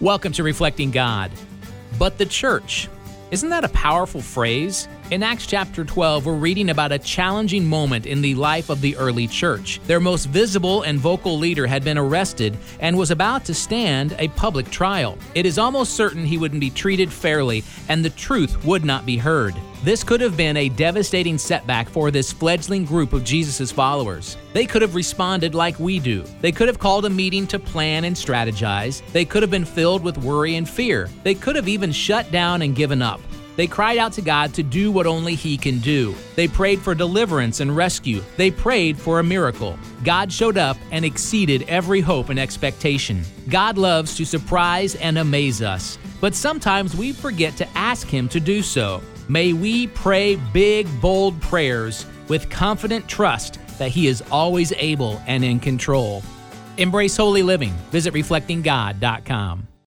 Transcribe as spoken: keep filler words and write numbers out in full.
Welcome to Reflecting God. But the church, isn't that a powerful phrase? In Acts chapter twelve, we're reading about a challenging moment in the life of the early church. Their most visible and vocal leader had been arrested and was about to stand a public trial. It is almost certain he wouldn't be treated fairly and the truth would not be heard. This could have been a devastating setback for this fledgling group of Jesus' followers. They could have responded like we do. They could have called a meeting to plan and strategize. They could have been filled with worry and fear. They could have even shut down and given up. They cried out to God to do what only He can do. They prayed for deliverance and rescue. They prayed for a miracle. God showed up and exceeded every hope and expectation. God loves to surprise and amaze us, but sometimes we forget to ask Him to do so. May we pray big, bold prayers with confident trust that He is always able and in control. Embrace holy living. Visit reflecting god dot com.